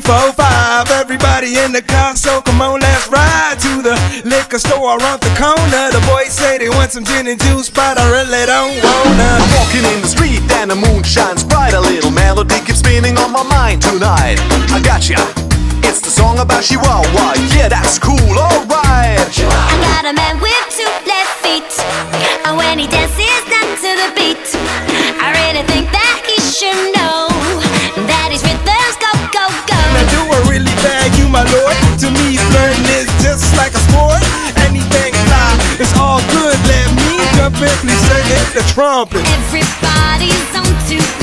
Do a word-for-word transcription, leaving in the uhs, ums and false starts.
four, five, everybody in the car, so come on, let's ride to the liquor store around the corner. The boys say they want some gin and juice, but I really don't wanna. I'm walking in the street and the moon shines bright. A little melody keeps spinning on my mind tonight. I gotcha, it's the song about Chihuahua. Yeah, that's cool, alright. I got a man with two left feet, and when he dances down to the beat, I really think that he should know that his rhythms go, go, go. Now do I really bag you, my lord? To me, flirting is just like a sport. Anything fly, it's all good. Let me jump in, please sing it, the trumpet. Everybody's on to